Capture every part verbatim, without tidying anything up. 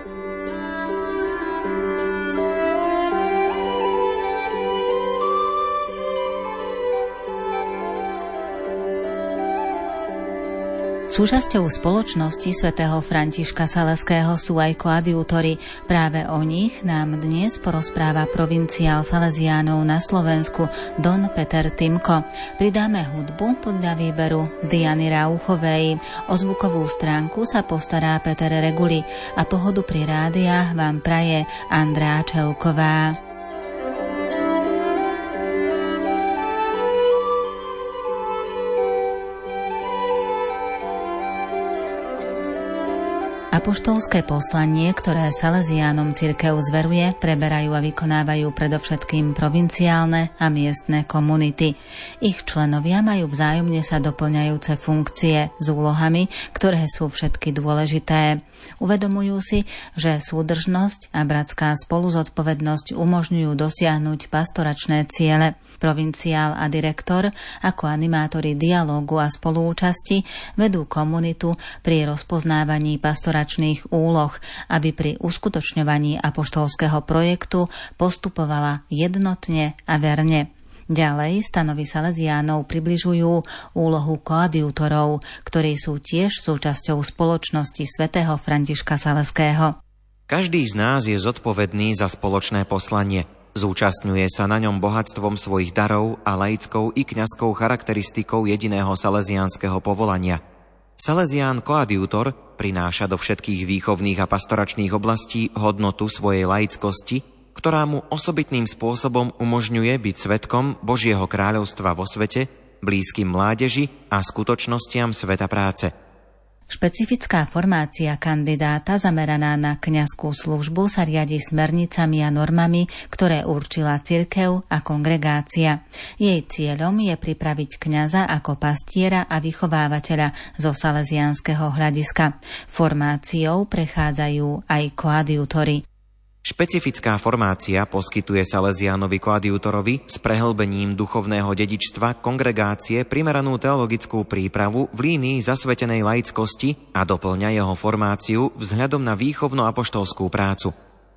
Súčasťou spoločnosti svätého Františka Saleského sú aj koadjútori. Práve o nich nám dnes porozpráva provinciál Salesiánov na Slovensku Don Peter Timko. Pridáme hudbu podľa výberu Diany Rauchovej. O zvukovú stránku sa postará Peter Reguli a pohodu pri rádiách vám praje Andrea Čelková. Apoštolské poslanie, ktoré Salesiánom cirkev zveruje, preberajú a vykonávajú predovšetkým provinciálne a miestne komunity. Ich členovia majú vzájomne sa doplňajúce funkcie s úlohami, ktoré sú všetky dôležité. Uvedomujú si, že súdržnosť a bratská spoluzodpovednosť umožňujú dosiahnuť pastoračné ciele. Provinciál a direktor ako animátori dialógu a spolúčasti vedú komunitu pri rozpoznávaní pastoračných úloh, aby pri uskutočňovaní apoštolského projektu postupovala jednotne a verne. Ďalej stanovy Salesiánov približujú úlohu koadjútorov, ktorí sú tiež súčasťou spoločnosti svätého Františka Saleského. Každý z nás je zodpovedný za spoločné poslanie. Zúčastňuje sa na ňom bohatstvom svojich darov a laickou i kňazskou charakteristikou jediného salesiánskeho povolania. Salesián koadjútor prináša do všetkých výchovných a pastoračných oblastí hodnotu svojej laickosti, ktorá mu osobitným spôsobom umožňuje byť svedkom Božieho kráľovstva vo svete, blízkym mládeži a skutočnostiam sveta práce. Špecifická formácia kandidáta zameraná na kňazskú službu sa riadi smernicami a normami, ktoré určila cirkev a kongregácia. Jej cieľom je pripraviť kňaza ako pastiera a vychovávateľa zo salesiánskeho hľadiska. Formáciou prechádzajú aj koadjútori. Špecifická formácia poskytuje Salesiánovi koadjútorovi s prehlbením duchovného dedičstva kongregácie primeranú teologickú prípravu v línii zasvetenej laickosti a doplňa jeho formáciu vzhľadom na výchovno-apoštolskú prácu.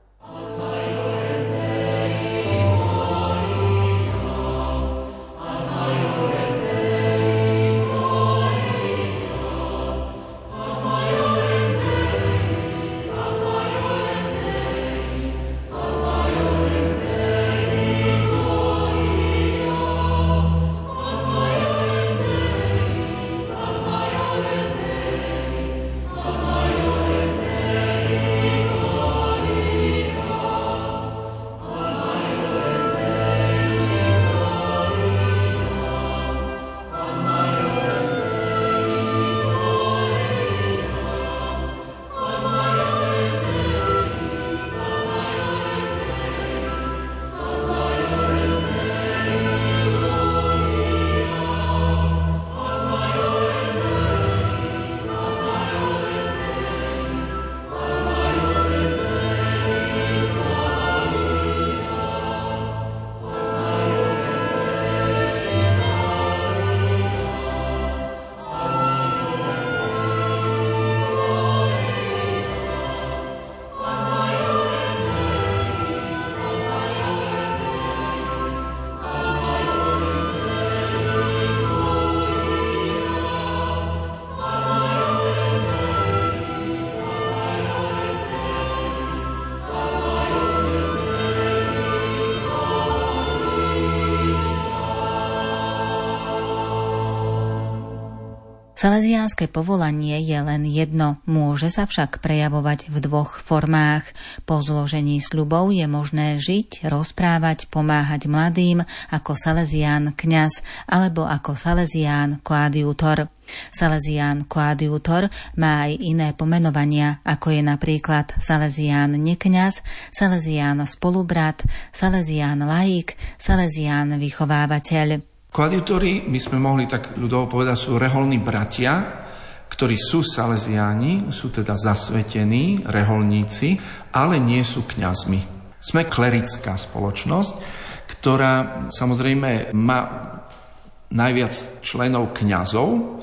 Salesiánske povolanie je len jedno, môže sa však prejavovať v dvoch formách. Po zložení sľubov je možné žiť, rozprávať, pomáhať mladým ako salesián kňaz alebo ako salesián koadjútor. Salesián koadjútor má aj iné pomenovania, ako je napríklad salesián nekňaz, salesián spolubrat, salesián laik, salesián vychovávateľ. Koadjútori, my sme mohli tak ľudovo povedať, sú reholní bratia, ktorí sú salesiáni, sú teda zasvetení, reholníci, ale nie sú kňazmi. Sme klerická spoločnosť, ktorá samozrejme má najviac členov kňazov,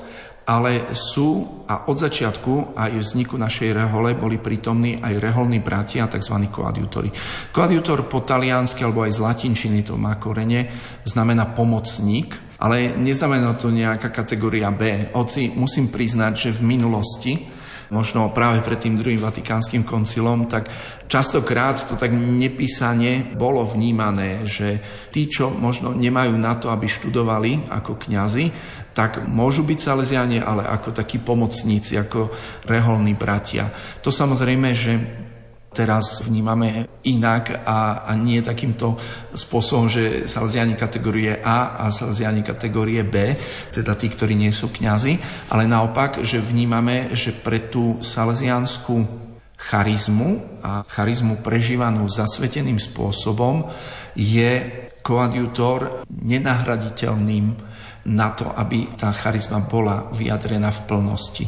ale sú a od začiatku aj vzniku našej rehole boli prítomní aj reholní bratia, tzv. Koadjutori. Koadjutor po taliansky alebo aj z latinčiny, to má korene, znamená pomocník, ale neznamená to nejaká kategória B. Hoci musím priznať, že v minulosti, možno práve pred tým druhým vatikánskym koncilom, tak častokrát to tak nepísane bolo vnímané, že tí, čo možno nemajú na to, aby študovali ako kňazi, tak môžu byť Salesiáni, ale ako takí pomocníci, ako reholní bratia. To samozrejme, že teraz vnímame inak a, a nie takýmto spôsobom, že Salesiáni kategórie A a Salesiáni kategórie B, teda tí, ktorí nie sú kňazi, ale naopak, že vnímame, že pre tú salesiánsku charizmu a charizmu prežívanú zasveteným spôsobom je koadjutor nenahraditeľným na to, aby tá charizma bola vyjadrená v plnosti.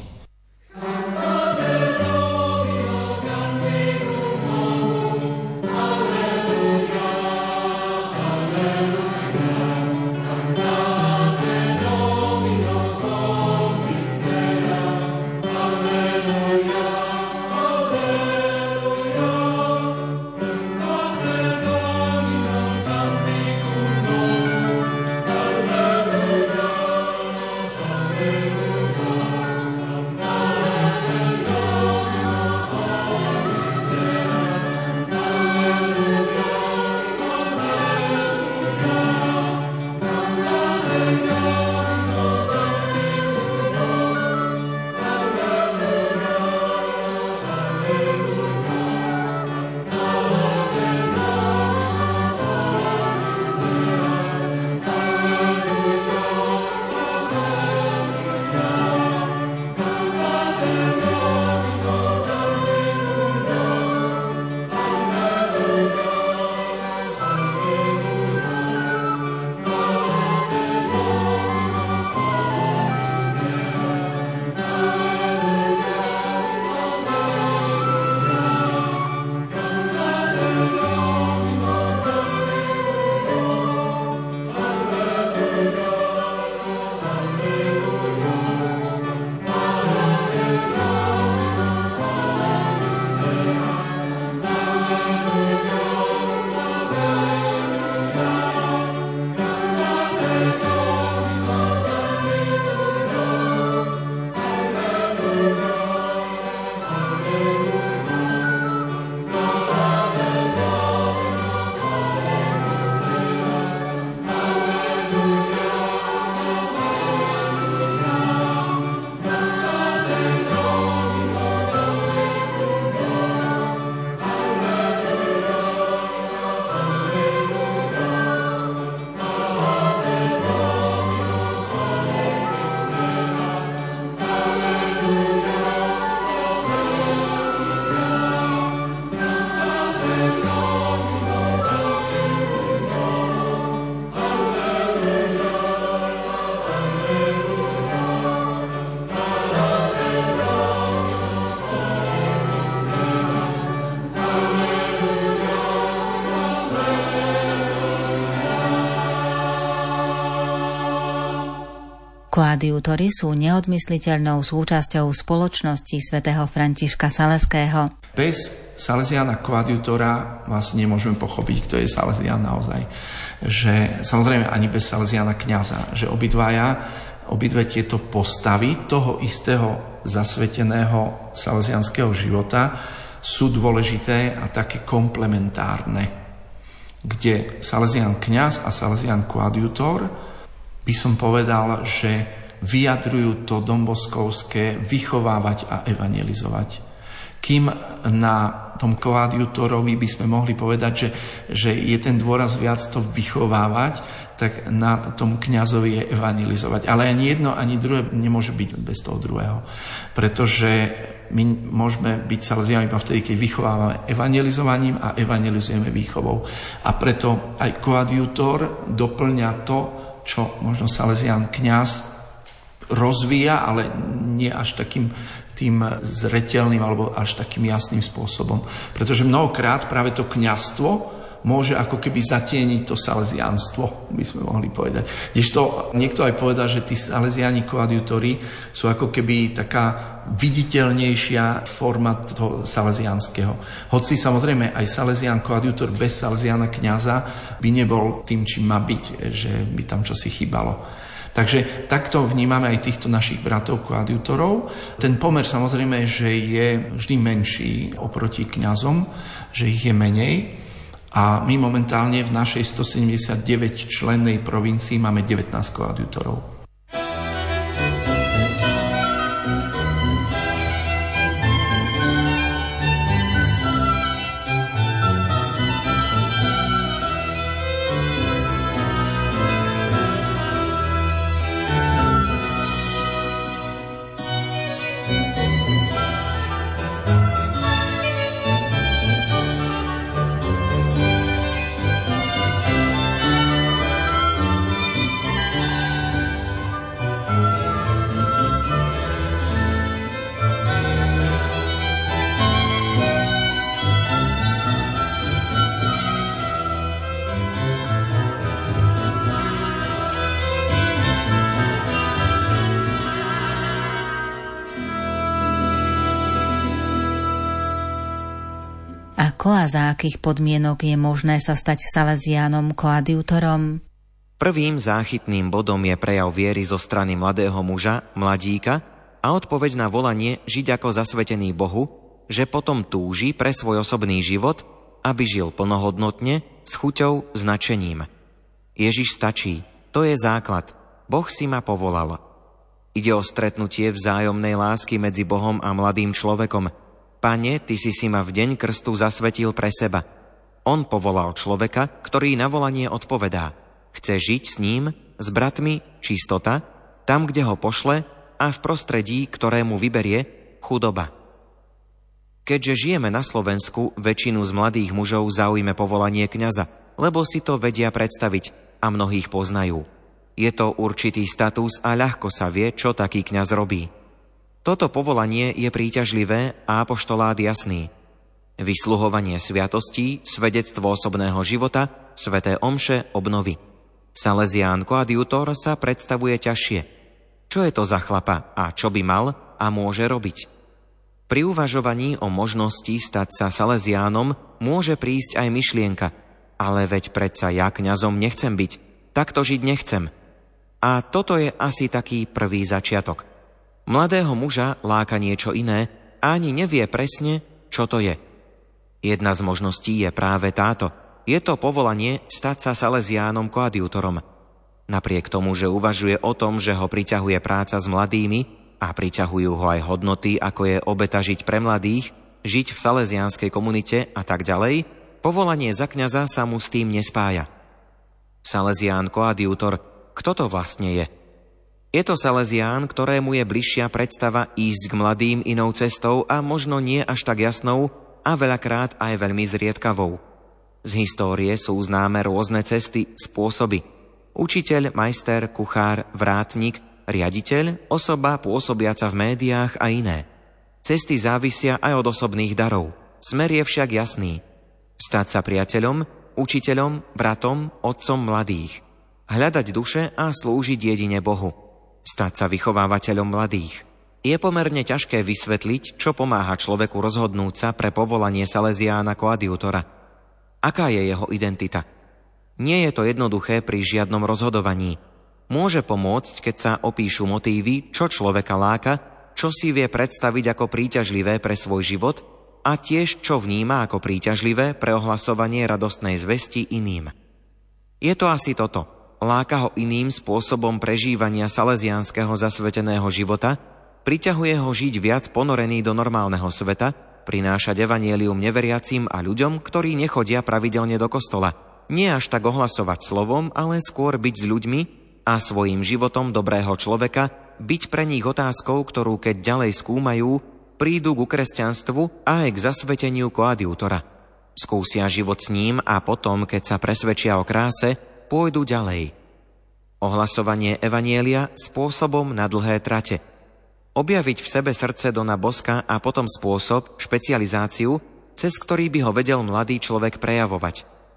Koadjutori sú neodmysliteľnou súčasťou spoločnosti svätého Františka Saleského. Bez Salesiána koadjutora vlastne nemôžeme pochopiť, kto je Salesián naozaj. Že samozrejme ani bez Salesiána kňaza, že obidvaja, obidve tieto postavy toho istého zasveteného salesiánskeho života sú dôležité a také komplementárne, kde Salesián kňaz a Salesián koadjutor by som povedal, že vyjadrujú to domboskovské vychovávať a evangelizovať. Kým na tom koadjutorovi by sme mohli povedať, že, že je ten dôraz viac to vychovávať, tak na tom kňazovi je evangelizovať. Ale ani jedno, ani druhé nemôže byť bez toho druhého. Pretože my môžeme byť salesiánmi iba vtedy, keď vychovávame evangelizovaním a evangelizujeme výchovou. A preto aj koadjutor doplňa to, čo možno Salesián kňaz rozvíja, ale nie až takým tým zreteľným alebo až takým jasným spôsobom. Pretože mnohokrát práve to kňazstvo môže ako keby zatieniť to salesiánstvo, by sme mohli povedať. Kdežto niekto aj povedal, že tí salesiáni koadjutori sú ako keby taká viditeľnejšia forma toho salesiánskeho. Hoci samozrejme aj salesián koadjutor bez salesiána kňaza by nebol tým, čím má byť, že by tam čosi chýbalo. Takže takto vnímame aj týchto našich bratov koadjutorov. Ten pomer samozrejme, že je vždy menší oproti kňazom, že ich je menej. A my momentálne v našej stosedemdesiatdeväť člennej provincii máme devätnásť koadjutorov. Ako a za akých podmienok je možné sa stať salesiánom koadjutorom? Prvým záchytným bodom je prejav viery zo strany mladého muža, mladíka, a odpoveď na volanie žiť ako zasvetený Bohu, že potom túži pre svoj osobný život, aby žil plnohodnotne, s chuťou, s nadšením. Ježiš stačí, to je základ, Boh si ma povolal. Ide o stretnutie vzájomnej lásky medzi Bohom a mladým človekom. Pane, Ty si si ma v deň krstu zasvetil pre seba. On povolal človeka, ktorý na volanie odpovedá. Chce žiť s ním, s bratmi, čistota, tam, kde ho pošle, a v prostredí, ktorému vyberie, chudoba. Keďže žijeme na Slovensku, väčšinu z mladých mužov zaujme povolanie kňaza, lebo si to vedia predstaviť a mnohých poznajú. Je to určitý status a ľahko sa vie, čo taký kňaz robí. Toto povolanie je príťažlivé a apoštolát jasný. Vysluhovanie sviatostí, svedectvo osobného života, sväté omše, obnovy. Salesián koadjutor sa predstavuje ťažšie. Čo je to za chlapa a čo by mal a môže robiť? Pri uvažovaní o možnosti stať sa salesiánom môže prísť aj myšlienka, ale veď predsa ja kňazom nechcem byť, takto žiť nechcem. A toto je asi taký prvý začiatok. Mladého muža láka niečo iné a ani nevie presne, čo to je. Jedna z možností je práve táto. Je to povolanie stať sa salesiánom koadjutorom. Napriek tomu, že uvažuje o tom, že ho priťahuje práca s mladými a priťahujú ho aj hodnoty, ako je obeta žiť pre mladých, žiť v salesiánskej komunite a tak ďalej, povolanie za kňaza sa mu s tým nespája. Salesián koadjutor, kto to vlastne je? Je to salesián, ktorému je bližšia predstava ísť k mladým inou cestou a možno nie až tak jasnou a veľakrát aj veľmi zriedkavou. Z histórie sú známe rôzne cesty, spôsoby. Učiteľ, majster, kuchár, vrátnik, riaditeľ, osoba pôsobiaca v médiách a iné. Cesty závisia aj od osobných darov. Smer je však jasný. Stať sa priateľom, učiteľom, bratom, otcom mladých. Hľadať duše a slúžiť jedine Bohu. Stať sa vychovávateľom mladých. Je pomerne ťažké vysvetliť, čo pomáha človeku rozhodnúť sa pre povolanie salesiána koadjutora. Aká je jeho identita? Nie je to jednoduché pri žiadnom rozhodovaní. Môže pomôcť, keď sa opíšu motívy, čo človeka láka, čo si vie predstaviť ako príťažlivé pre svoj život a tiež čo vníma ako príťažlivé pre ohlasovanie radostnej zvesti iným. Je to asi toto. Láka ho iným spôsobom prežívania salesiánskeho zasveteného života, priťahuje ho žiť viac ponorený do normálneho sveta, prinášať evanjelium neveriacim a ľuďom, ktorí nechodia pravidelne do kostola. Nie až tak ohlasovať slovom, ale skôr byť s ľuďmi a svojím životom dobrého človeka byť pre nich otázkou, ktorú keď ďalej skúmajú, prídu ku kresťanstvu a aj k zasveteniu koadjutora. Skúsia život s ním a potom, keď sa presvedčia o kráse, pôjdu ďalej. Ohlasovanie evanjelia spôsobom na dlhé trate. Objaviť v sebe srdce Dona Boska a potom spôsob, špecializáciu, cez ktorý by ho vedel mladý človek prejavovať.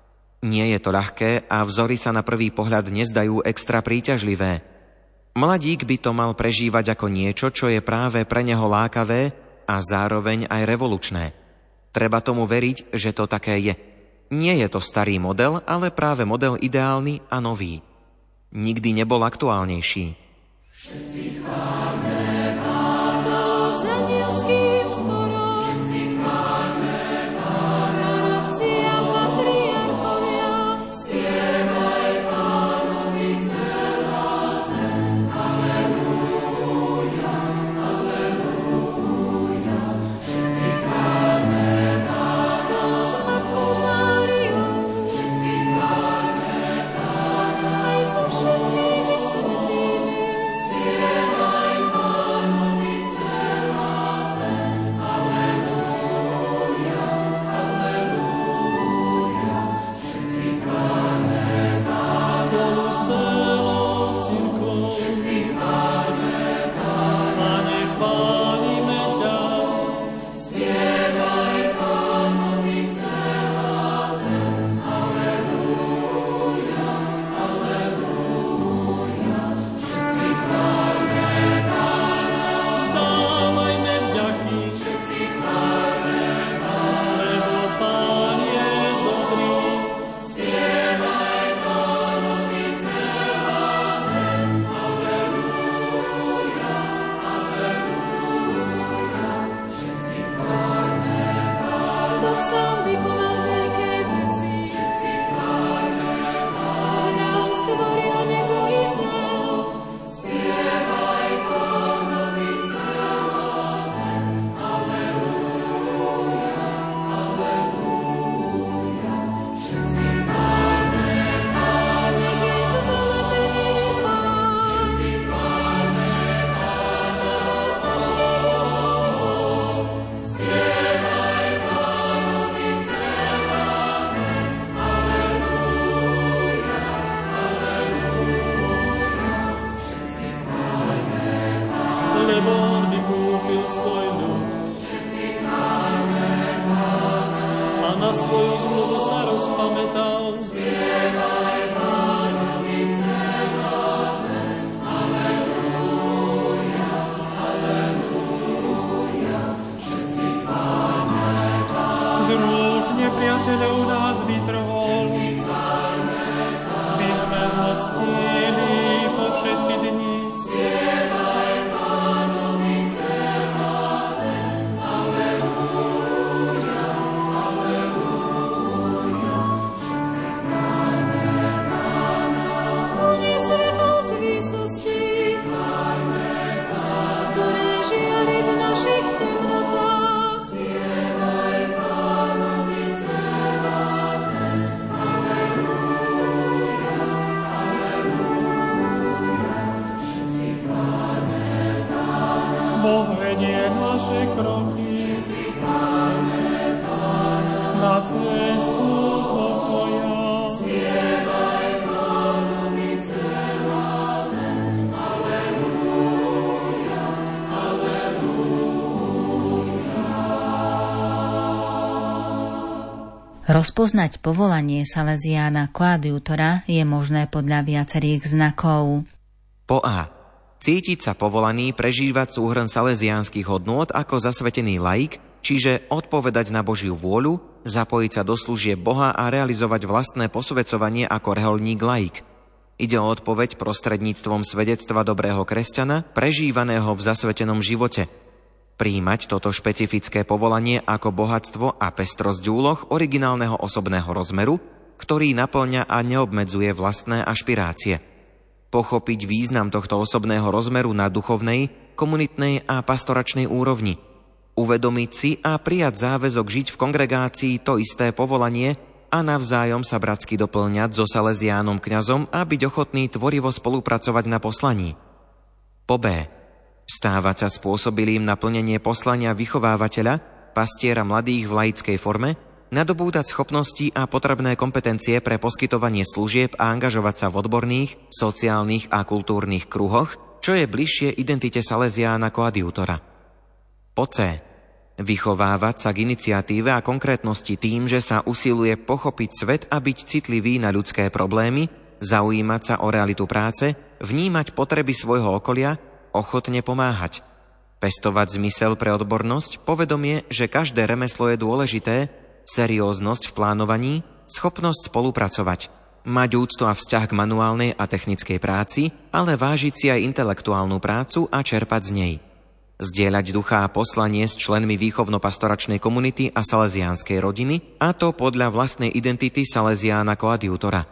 Nie je to ľahké a vzory sa na prvý pohľad nezdajú extra príťažlivé. Mladík by to mal prežívať ako niečo, čo je práve pre neho lákavé a zároveň aj revolučné. Treba tomu veriť, že to také je. Nie je to starý model, ale práve model ideálny a nový. Nikdy nebol aktuálnejší. Všetci chváľme Pán, spolu s anielským zborom. Všetci chváľme Pán, proroci a patriarchovia. Spievaj Pánovi celá zem. Halelúja, halelúja. Všetci chváľme Pán, spolu s Matkou Máriou. Všetci chváľme Pán, aj so všetkými svätými. Spievaj Pánovi celá zem. Halelúja, halelúja. Všetci chváľme Pána. Spolu s celou cirkvou. Všetci chváľme Pána. A nech chválime ťa. Spievaj Pánovi celá zem. Halelúja, halelúja. Všetci chváľme Pána. Vzdávajme vďaky. Všetci chváľme Pána. Lebo Pán je dobrý. Spievaj Pánovi celá zem. Halelúja, halelúja. Všetci chváľme Pána. Boh sám vykonal veľké veci. Všetci chváľme Pána. Hľa on stvoril nebo i zem. Spievaj Pánovi celá zem. Halelúja, halelúja. Všetci chváľme Pána. Nech je zvelebený Pán. Všetci chváľme Pána. Lebo navštívil svoj Boh. Spievaj Pánovi celá zem. Halelúja, halelúja. Všetci chváľme Pána. Lebo on vykúpil svoj ľud. Všetci chváľme Pána. A na svoju zmluvu sa rozpamätal. Spievaj Pánovi celá zem. Halelúja, halelúja. Všetci chváľme Pána. Z rúk nepriateľov nás vytrhol. Všetci chváľme Pána. My sme ho ctili po všetky dni. Spievaj Pánovi celá zem. Halelúja, halelúja. Všetci chváľme Pána. Oni svetlo z výsosti. Chváľme Pána. Ktoré žiari v našich temnotách. Spievaj Pánovi celá zem. Halelúja, halelúja. Všetci chváľme Pána. Boh vedie naše kroky. Všetci chváľme Pána. Na cestu pokoja. Spievaj Pánovi celá zem. Halelúja, halelúja. Rozpoznať povolanie Salesiána koadjutora je možné podľa viacerých znakov. Po A. Cítiť sa povolaný prežívať súhrn salesiánskych hodnôt ako zasvetený laik, čiže odpovedať na Božiu vôľu, zapojiť sa do služieb Boha a realizovať vlastné posvedcovanie ako reholník laik. Ide o odpoveď prostredníctvom svedectva dobrého kresťana, prežívaného v zasvetenom živote. Prijímať toto špecifické povolanie ako bohatstvo a pestrosť úloh originálneho osobného rozmeru, ktorý naplňa a neobmedzuje vlastné ašpirácie. Pochopiť význam tohto osobného rozmeru na duchovnej, komunitnej a pastoračnej úrovni. Uvedomiť si a prijať záväzok žiť v kongregácii to isté povolanie a navzájom sa bratsky doplňať so salesiánom kňazom a byť ochotný tvorivo spolupracovať na poslaní. Po B. Stávať sa spôsobilým na plnenie poslania vychovávateľa, pastiera mladých v laickej forme, nadobúdať schopnosti a potrebné kompetencie pre poskytovanie služieb a angažovať sa v odborných, sociálnych a kultúrnych kruhoch, čo je bližšie identite salesiána koadjutora. Po C. Vychovávať sa k iniciatíve a konkrétnosti tým, že sa usiluje pochopiť svet a byť citlivý na ľudské problémy, zaujímať sa o realitu práce, vnímať potreby svojho okolia, ochotne pomáhať. Pestovať zmysel pre odbornosť, povedomie, že každé remeslo je dôležité, serióznosť v plánovaní, schopnosť spolupracovať. Mať úctu a vzťah k manuálnej a technickej práci, ale vážiť si aj intelektuálnu prácu a čerpať z nej. Zdieľať ducha a poslanie s členmi výchovno-pastoračnej komunity a salesiánskej rodiny, a to podľa vlastnej identity Salesiána koadjútora.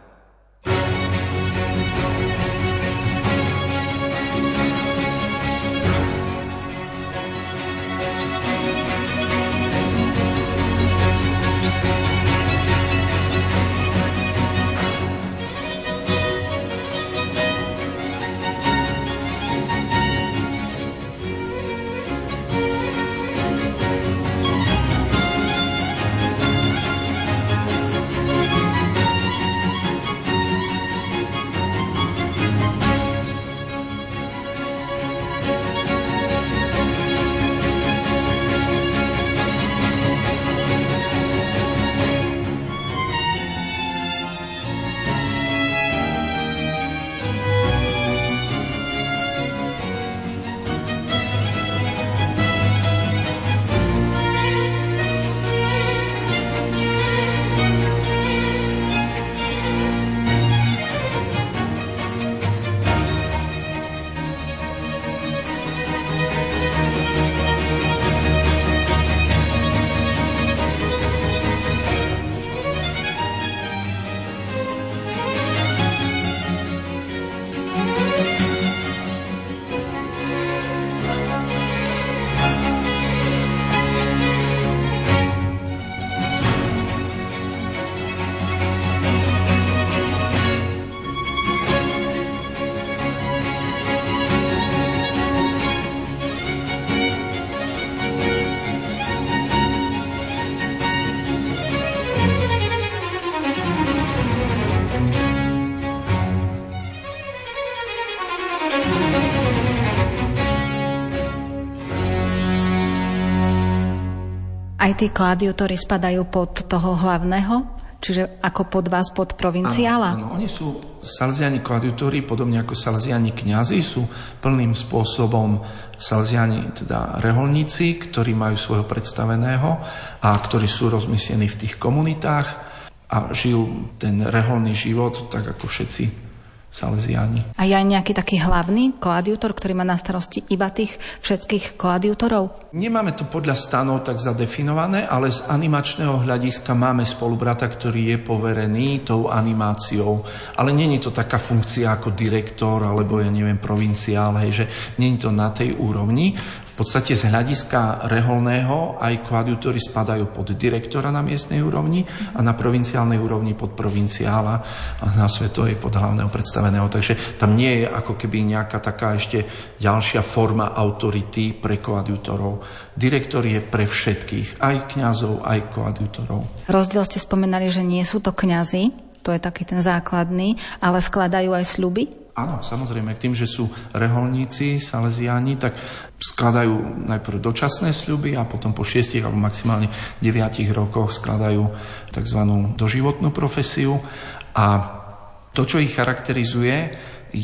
Aj tí koadjútori spadajú pod toho hlavného? Čiže ako pod vás, pod provinciála? Áno, áno, oni sú salesiáni koadjútori, podobne ako salesiáni kňazi, sú plným spôsobom salesiáni, teda reholníci, ktorí majú svojho predstaveného a ktorí sú rozmiestnení v tých komunitách a žijú ten reholný život, tak ako všetci salesiáni. A je aj nejaký taký hlavný koadjútor, ktorý má na starosti iba tých všetkých koadjútorov? Nemáme to podľa stanov tak zadefinované, ale z animačného hľadiska máme spolubrata, ktorý je poverený tou animáciou. Ale nie je to taká funkcia ako direktor, alebo ja neviem, provinciál, hej, že nie je to na tej úrovni. V podstate z hľadiska reholného aj koadjútori spadajú pod direktora na miestnej úrovni a na provinciálnej úrovni pod provinciála a na svetovej pod hlavného predstaveného. Takže tam nie je ako keby nejaká taká ešte ďalšia forma autority pre koadjútorov. Direktor je pre všetkých, aj kňazov, aj koadjútorov. Rozdiel ste spomenali, že nie sú to kňazi, to je taký ten základný, ale skladajú aj sľuby? Áno, samozrejme, tým, že sú reholníci, salesiáni, tak skladajú najprv dočasné sľuby a potom po šiestich alebo maximálne deviatich rokoch skladajú tzv. Doživotnú profesiu. A to, čo ich charakterizuje,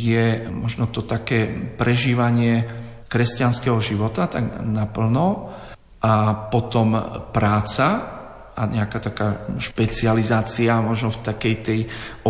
je možno to také prežívanie kresťanského života tak naplno a potom práca a nejaká taká špecializácia možno v takej tej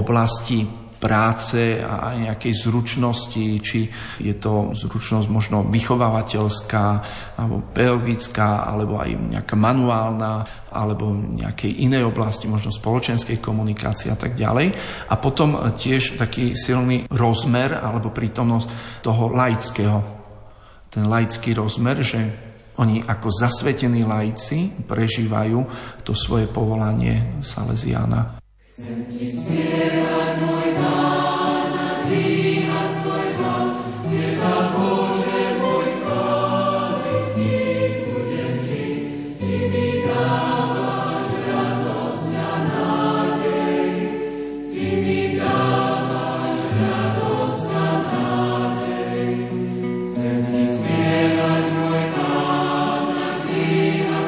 oblasti práce a aj nejakej zručnosti, či je to zručnosť možno vychovávateľská alebo pedagogická, alebo aj nejaká manuálna, alebo nejakej inej oblasti, možno spoločenskej komunikácie a tak ďalej. A potom tiež taký silný rozmer alebo prítomnosť toho laického. Ten laický rozmer, že oni ako zasvetení laici prežívajú to svoje povolanie salesiána. Chcem ti spievať, môj Pán, a dvíhať svoj hlas, teba, Bože, môj chváliť, kým budem žiť. Ty mi dávaš radosť a nádej, ty mi dávaš radosť a nádej. Chcem ti spievať, môj Pán, a dvíhať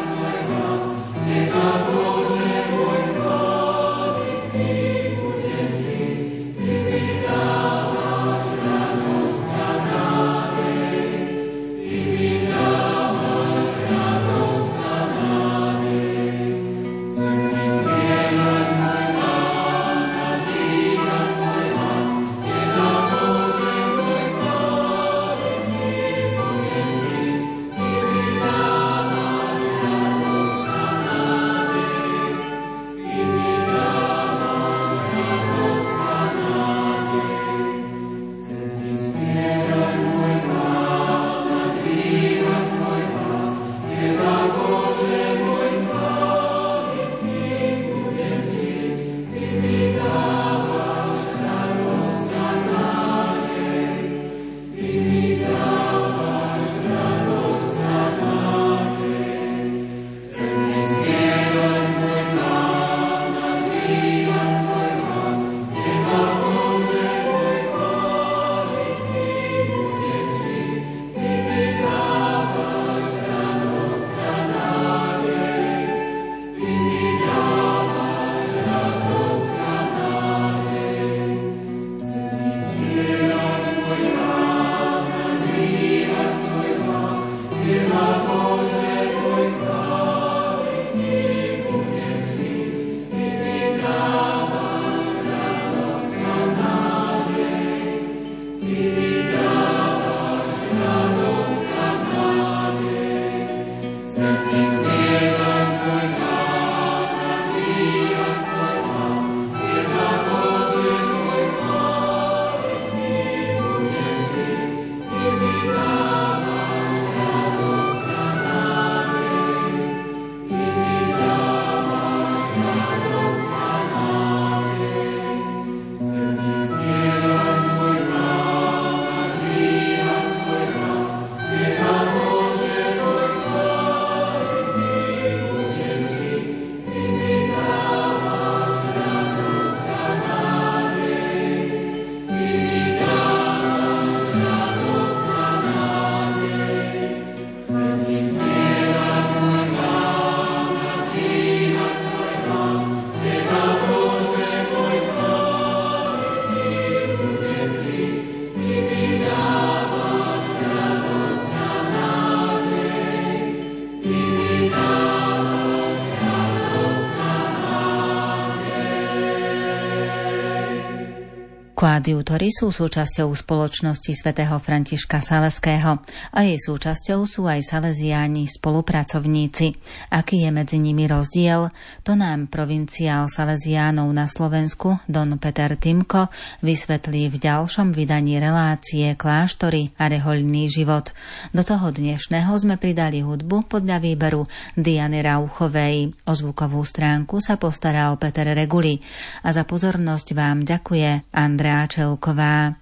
Koadjútori sú súčasťou spoločnosti svätého Františka Saleského a jej súčasťou sú aj saleziáni spolupracovníci. Aký je medzi nimi rozdiel, to nám provinciál saleziánov na Slovensku Don Peter Timko vysvetlí v ďalšom vydaní relácie Kláštory a rehoľný život. Do toho dnešného sme pridali hudbu podľa výberu Diany Rauchovej. O zvukovú stránku sa postaral Peter Reguli a za pozornosť vám ďakuje Andrea Čelková.